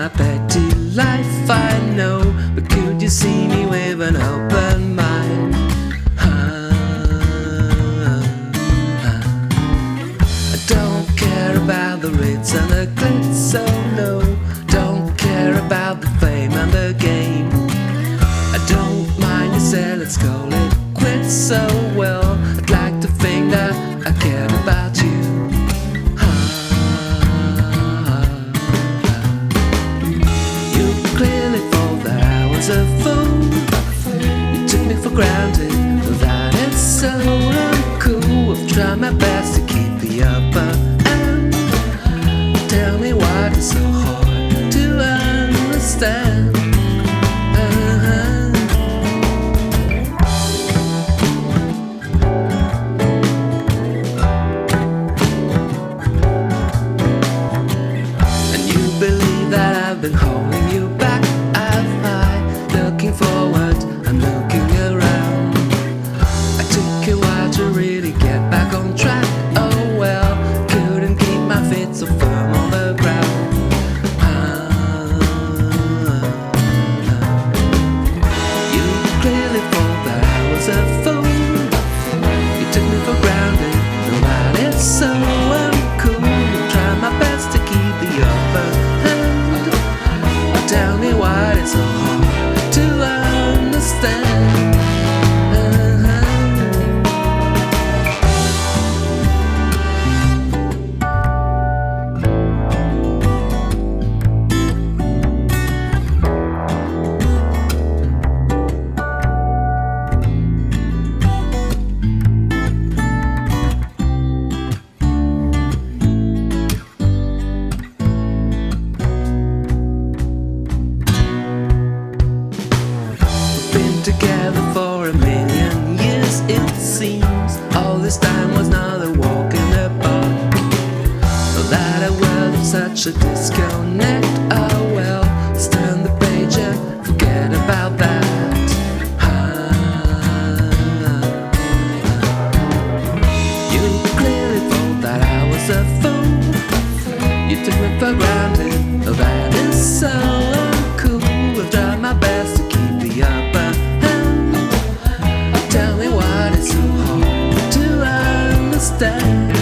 my petty life, I know, but could you see me with an open mind? I don't care about the ritz and the glitz, so no. Don't care about the fame and the game. I don't mind, you said let's call it quits, so well, I'd like to think that I cared about you. You clearly thought that I was a fool. You took me for granted, but that is so uncool. I've tried my best to keep the upper hand. Tell me why it's so hard to understand. I've been holding you back, I've high, looking forward, I'm looking around. I took a while to really get back on track, oh well, couldn't keep my feet so firm on the ground. You clearly thought that I was a fool. You took me for granted, no, that is so uncool. Try my best to keep the upper hand. Tell me why it's so hard to understand. Together for a million years, it seems. All this time was not a walk in the park. That a world of such a disconnect. Oh well, let's turn the page and forget about that. You clearly thought that I was a fool. You took me for granted. Oh, that is so uncool. I've tried my best to keep the upper. Tell me why it's so hard to understand.